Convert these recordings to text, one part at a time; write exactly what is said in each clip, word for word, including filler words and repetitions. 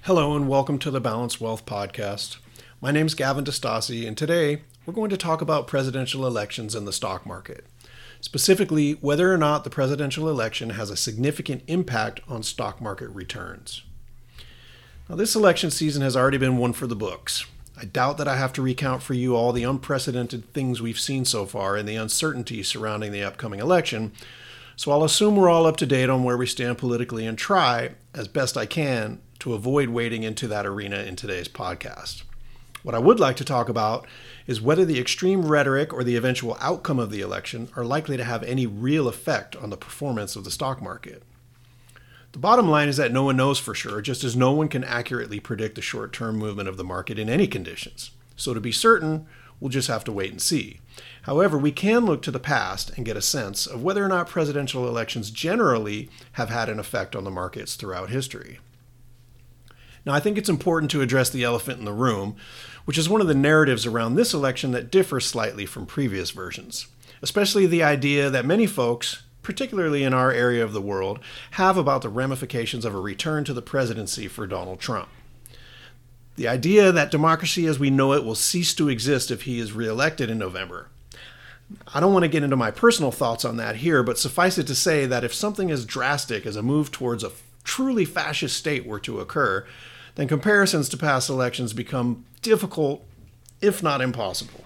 Hello and welcome to the Balanced Wealth Podcast. My name is Gavin DeStassi, and today we're going to talk about presidential elections in the stock market. Specifically, whether or not the presidential election has a significant impact on stock market returns. Now, this election season has already been one for the books. I doubt that I have to recount for you all the unprecedented things we've seen so far and the uncertainty surrounding the upcoming election, so I'll assume we're all up to date on where we stand politically and try, as best I can, to avoid wading into that arena in today's podcast. What I would like to talk about is whether the extreme rhetoric or the eventual outcome of the election are likely to have any real effect on the performance of the stock market. The bottom line is that no one knows for sure, just as no one can accurately predict the short-term movement of the market in any conditions. So to be certain, we'll just have to wait and see. However, we can look to the past and get a sense of whether or not presidential elections generally have had an effect on the markets throughout history. Now, I think it's important to address the elephant in the room, which is one of the narratives around this election that differs slightly from previous versions, especially the idea that many folks, particularly in our area of the world, have about the ramifications of a return to the presidency for Donald Trump. The idea that democracy as we know it will cease to exist if he is reelected in November. I don't want to get into my personal thoughts on that here, but suffice it to say that if something as drastic as a move towards a truly fascist state were to occur, then comparisons to past elections become difficult, if not impossible.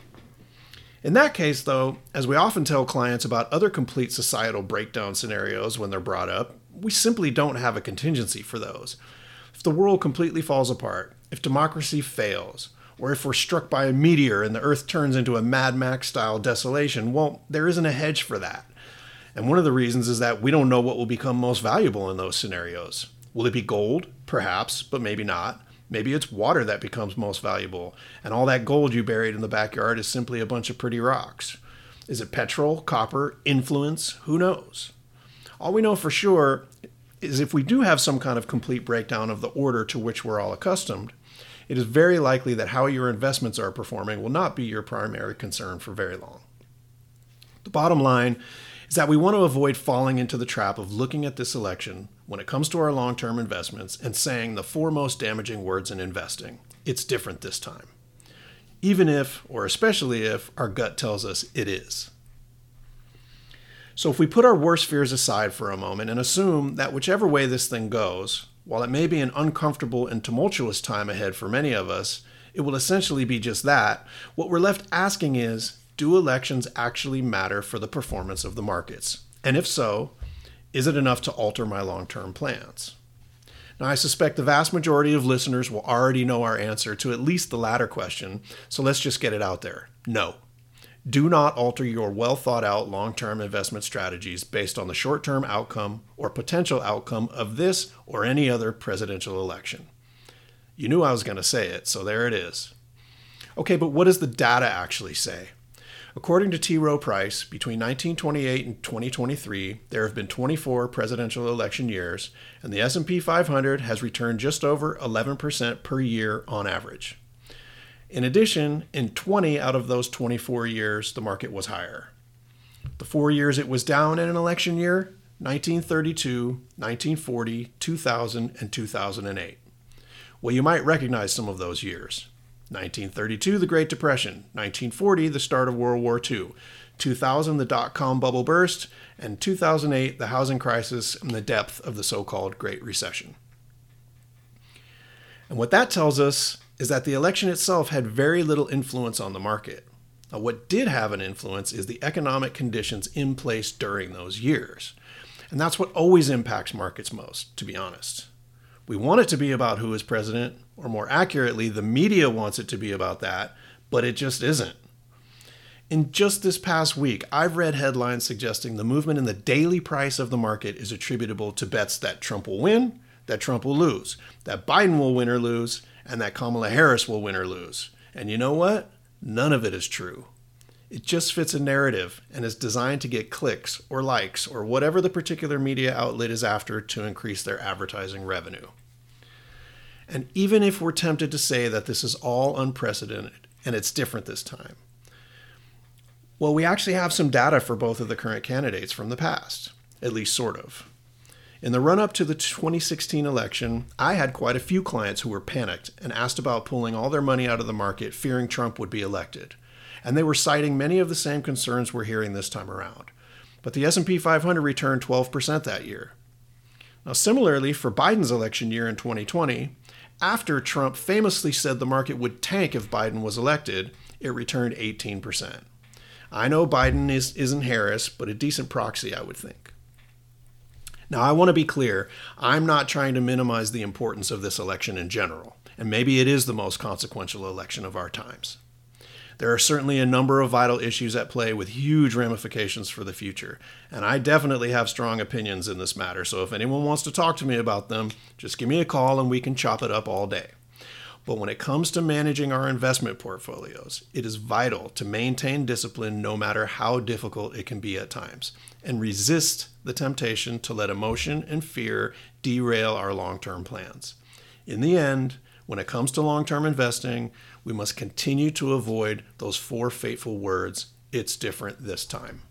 In that case, though, as we often tell clients about other complete societal breakdown scenarios when they're brought up, we simply don't have a contingency for those. If the world completely falls apart, if democracy fails, or if we're struck by a meteor and the earth turns into a Mad Max-style desolation, well, there isn't a hedge for that. And one of the reasons is that we don't know what will become most valuable in those scenarios. Will it be gold? Perhaps, but maybe not. Maybe it's water that becomes most valuable, and all that gold you buried in the backyard is simply a bunch of pretty rocks. Is it petrol, copper, influence? Who knows? All we know for sure is if we do have some kind of complete breakdown of the order to which we're all accustomed, it is very likely that how your investments are performing will not be your primary concern for very long. The bottom line is that we want to avoid falling into the trap of looking at this election when it comes to our long-term investments and saying the four most damaging words in investing. It's different this time. Even if, or especially if, our gut tells us it is. So if we put our worst fears aside for a moment and assume that whichever way this thing goes, while it may be an uncomfortable and tumultuous time ahead for many of us, it will essentially be just that, what we're left asking is, do elections actually matter for the performance of the markets? And if so, is it enough to alter my long-term plans? Now, I suspect the vast majority of listeners will already know our answer to at least the latter question, so let's just get it out there. No. Do not alter your well-thought-out long-term investment strategies based on the short-term outcome or potential outcome of this or any other presidential election. You knew I was going to say it, so there it is. Okay, but what does the data actually say? According to T. Rowe Price, between nineteen twenty-eight and twenty twenty-three, there have been twenty-four presidential election years, and the S and P five hundred has returned just over eleven percent per year on average. In addition, in twenty out of those twenty-four years, the market was higher. The four years it was down in an election year, nineteen thirty-two, nineteen forty, two thousand, and two thousand eight. Well, you might recognize some of those years. nineteen thirty-two, the Great Depression. nineteen forty, the start of World War Two. two thousand, the dot-com bubble burst. And two thousand eight, the housing crisis and the depth of the so-called Great Recession. And what that tells us is that the election itself had very little influence on the market. Now, what did have an influence is the economic conditions in place during those years. And that's what always impacts markets most, to be honest. We want it to be about who is president, or more accurately, the media wants it to be about that, but it just isn't. In just this past week, I've read headlines suggesting the movement in the daily price of the market is attributable to bets that Trump will win, that Trump will lose, that Biden will win or lose, and that Kamala Harris will win or lose. And you know what? None of it is true. It just fits a narrative and is designed to get clicks or likes or whatever the particular media outlet is after to increase their advertising revenue. And even if we're tempted to say that this is all unprecedented and it's different this time, well, we actually have some data for both of the current candidates from the past, at least sort of. In the run-up to the twenty sixteen election, I had quite a few clients who were panicked and asked about pulling all their money out of the market, fearing Trump would be elected. And they were citing many of the same concerns we're hearing this time around. But the S and P five hundred returned twelve percent that year. Now, similarly, for Biden's election year in twenty twenty, after Trump famously said the market would tank if Biden was elected, it returned eighteen percent. I know Biden is, isn't Harris, but a decent proxy, I would think. Now, I want to be clear, I'm not trying to minimize the importance of this election in general, and maybe it is the most consequential election of our times. There are certainly a number of vital issues at play with huge ramifications for the future, and I definitely have strong opinions in this matter, so if anyone wants to talk to me about them, just give me a call and we can chop it up all day. But when it comes to managing our investment portfolios, it is vital to maintain discipline no matter how difficult it can be at times, and resist the temptation to let emotion and fear derail our long-term plans. In the end, when it comes to long-term investing, we must continue to avoid those four fateful words, "It's different this time."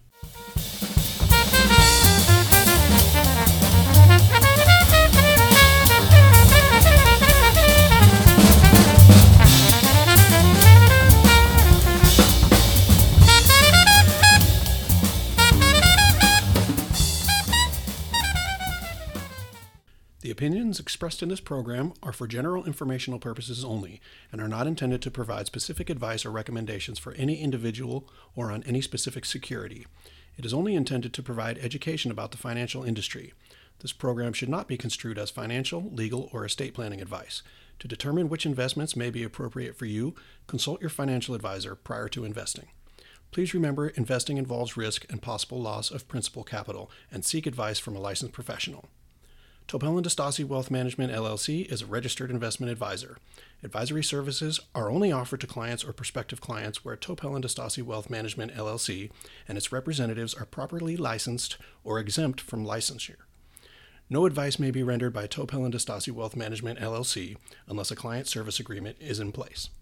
The opinions expressed in this program are for general informational purposes only and are not intended to provide specific advice or recommendations for any individual or on any specific security. It is only intended to provide education about the financial industry. This program should not be construed as financial, legal, or estate planning advice. To determine which investments may be appropriate for you, consult your financial advisor prior to investing. Please remember, investing involves risk and possible loss of principal capital, and seek advice from a licensed professional. Topel and DeStassi Wealth Management, L L C is a registered investment advisor. Advisory services are only offered to clients or prospective clients where Topel and DeStassi Wealth Management, L L C and its representatives are properly licensed or exempt from licensure. No advice may be rendered by Topel and DeStassi Wealth Management, L L C unless a client service agreement is in place.